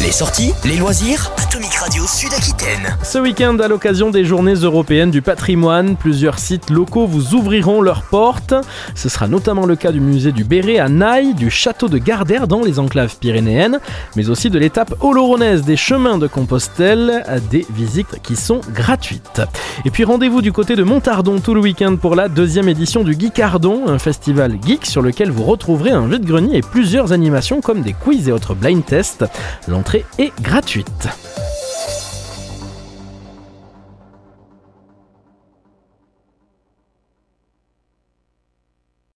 Les sorties, les loisirs, Atomic Radio Sud-Aquitaine. Ce week-end, à l'occasion des Journées européennes du patrimoine, plusieurs sites locaux vous ouvriront leurs portes. Ce sera notamment le cas du musée du Béret à Naï, du château de Gardère dans les enclaves pyrénéennes, mais aussi de l'étape oloronnaise des chemins de Compostelle, des visites qui sont gratuites. Et puis rendez-vous du côté de Montardon tout le week-end pour la 2e édition du Geekardon, un festival geek sur lequel vous retrouverez un vide-grenier et plusieurs animations comme des quiz et autres blind tests. L'entrée est gratuite.